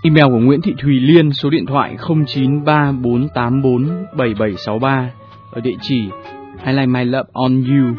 Email của Nguyễn Thị Thùy Liên, số điện thoại 0934847763, ở địa chỉ I like my love on you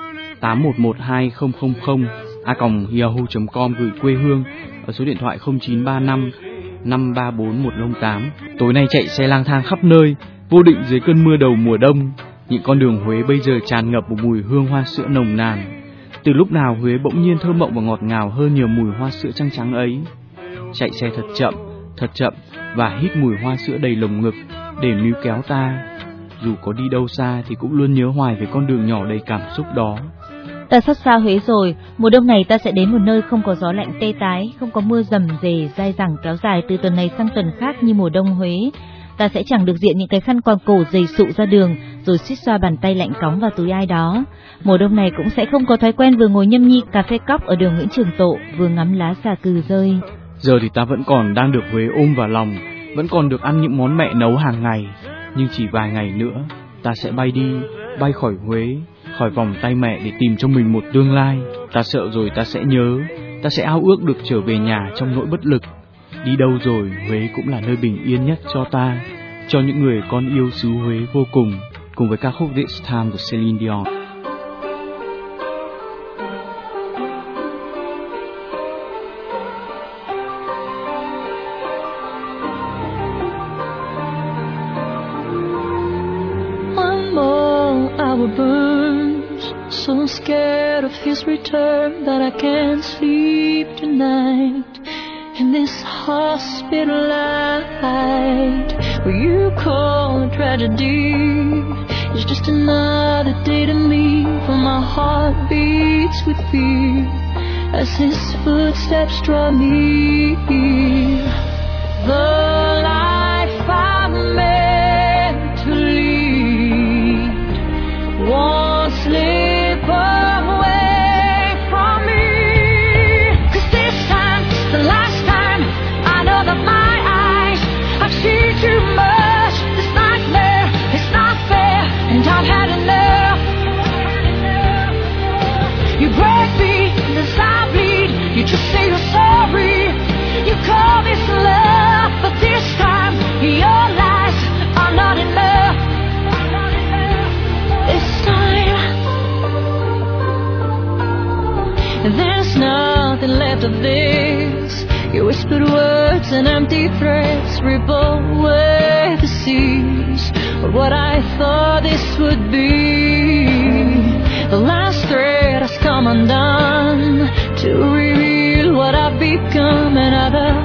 8112000 @yahoo.com, gửi quê hương ở số điện thoại 0935 534108. Tối nay chạy xe lang thang khắp nơi, vô định dưới cơn mưa đầu mùa đông. Những con đường Huế bây giờ tràn ngập một mùi hương hoa sữa nồng nàn. Từ lúc nào Huế bỗng nhiên thơ mộng và ngọt ngào hơn nhiều mùi hoa sữa trắng trắng ấy. Chạy xe thật chậm và hít mùi hoa sữa đầy lồng ngực để níu kéo ta. Dù có đi đâu xa thì cũng luôn nhớ hoài về con đường nhỏ đầy cảm xúc đó. Ta sắp xa Huế rồi, mùa đông này ta sẽ đến một nơi không có gió lạnh tê tái, không có mưa rầm rề dai dẳng kéo dài từ tuần này sang tuần khác như mùa đông Huế. Ta sẽ chẳng được diện những cái khăn quàng cổ dày sụ ra đường, rồi suýt xoa bàn tay lạnh cóng vào túi ai đó. Mùa đông này cũng sẽ không có thói quen vừa ngồi nhâm nhi cà phê cóc ở đường Nguyễn Trường Tộ, vừa ngắm lá xà cừ rơi. Giờ thì ta vẫn còn đang được Huế ôm vào lòng, vẫn còn được ăn những món mẹ nấu hàng ngày. Nhưng chỉ vài ngày nữa, ta sẽ bay khỏi Huế, khỏi vòng tay mẹ để tìm cho mình một tương lai. Ta sợ rồi ta sẽ nhớ, ta sẽ ao ước được trở về nhà trong nỗi bất lực. Đi đâu rồi, Huế cũng là nơi bình yên nhất cho ta, cho những người con yêu xứ Huế vô cùng, cùng với ca khúc This Time của Celine Dion. Burns, so scared of his return that I can't sleep tonight. In this hospital light, what you call a tragedy is just another day to me, for my heart beats with fear as his footsteps draw me. The life I'm meant to lead won't slip away from me. 'Cause this time's the last time. I know that my eyes have seen too much. This nightmare is not fair, and I've had enough. You break me as I bleed. You just say you're sorry. You call this love, but this time your lies are not enough. This time there's nothing left of this. Your whispered words and empty threats ripple away the seas of what I thought this would be. The last thread has come undone to reveal what I've become, another